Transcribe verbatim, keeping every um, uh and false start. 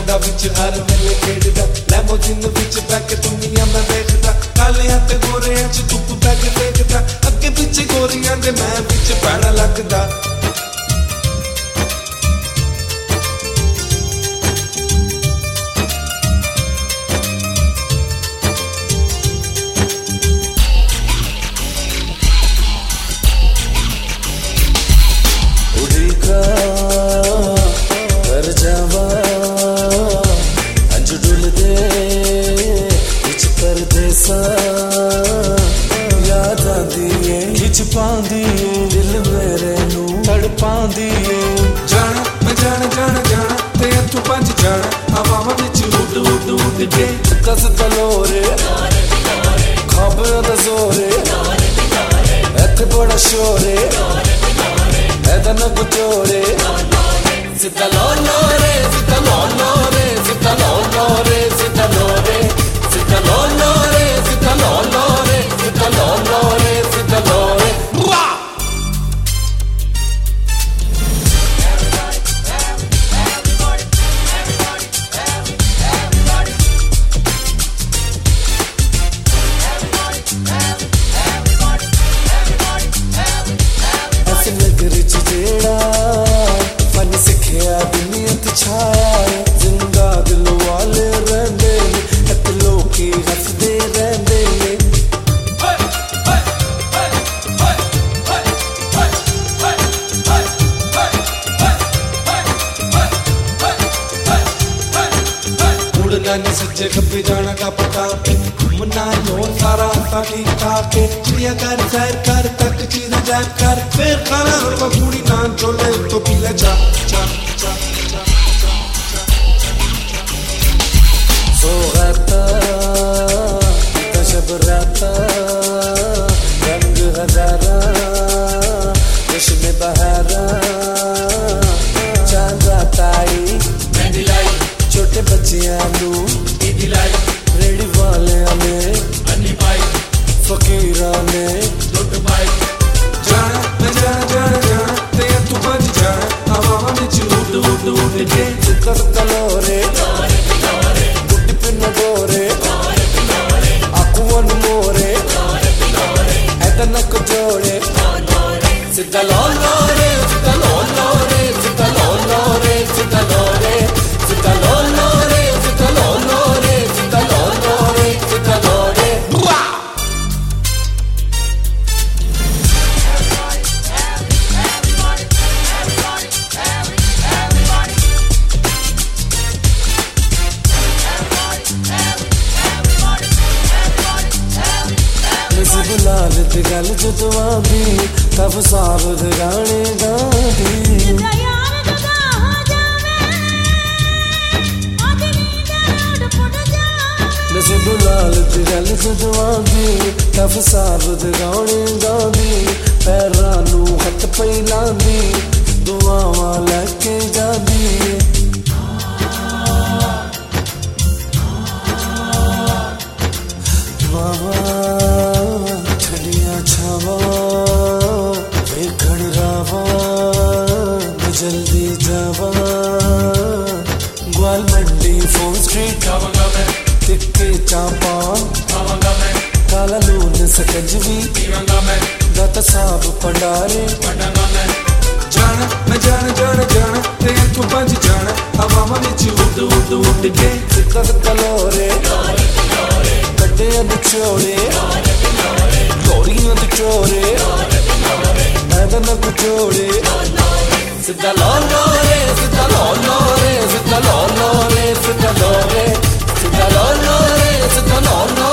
लगदा विच हर वेले खेडदा लैमोजिन which back दुनिया मैं देखदा कालियां ते गोरियां च धुप बैक देखदा अगे पिछे गोरियां दे मैं विच पैड़ा लगदा याद आंदी है खिच पांदी दिल मेरे नू तड़पांदी जाना मैं जाना जाना जाना ते तू पंज जाना हवावां विच उड़ उड़ उड़ के कस तलोरे खबर दा जोरे इत्थे बड़ा शोरे ऐदा ना कुचोरे सिद्धा लो लो रे सिद्धा लो लो रे सिद्धा लो लो रे सिद्धा लो रे सिद्धा लो लो रे सिद्धा लो लो रे सिद्धा लो लो रे सिद्धा लो रे ऐसे नगरी च जेड़ा फन सिखिया दुनिया ते छाया जिंदा दिल वाले रहंदे ते लोकी हसदे रहंदे उड़ना नहीं सज्जे खब्बे जाना का पता घूमना लो सारा सा ठीक ठाक चिड़िया कर सैर कर तक चीज जाय कर फिर खाना हलवा पूरी नान छोले तो पीला चा चा चा सोगता तशब राता रंग हजारा चश्मे बहारा चांद रात आई मेहंदी लाई छोटे बच्चियां नू ईदी लाई रेडी वालियां ने अन्नी पाई फकीरां ने लुट पाई जाना मैं जाना जाना जाना ते तू पंज जाना हवावां विच उड़ उड़ उड़ के कस तलोरे बुड्ढी पिन गोरे आकुवन मोरे ऐदा ना कुचोरे सिद्धा लो लो रे सिद्धा लो लो रे सिद्धा लो लो रे सिद्धा लो रे सिद्धा लो लो रे सिद्धा लो लो रे सिद्धा लो लो रे सिद्धा लो रे गुलाल दी गल जदों आंदी तब साब दे गाने गांदी नसे गुलाल दी गल जदों आंदी तब साब दे गाने गांदी पैरां नू हथ पई लांदी दुआवां लैके जांदी जल्दी जावा ग्वाल मंडी फोन स्ट्रीट तिक्के चापा काला लून सकंजवी दाता साहब पंडारे जाना मैं जाना जाना जाना ते तू पंज जाना हवावां विच उड़ उड़ उड़ के कस तलोरे कड्डे निचोड़े गोरियां ते चोरे ऐदा ना कुचोड़े सिद्धा लो लो रे सिद्धा लो लो रे सिद्धा लो लो रे सिद्धा लो रे सिद्धा लो लो रे सिद्धा लो लो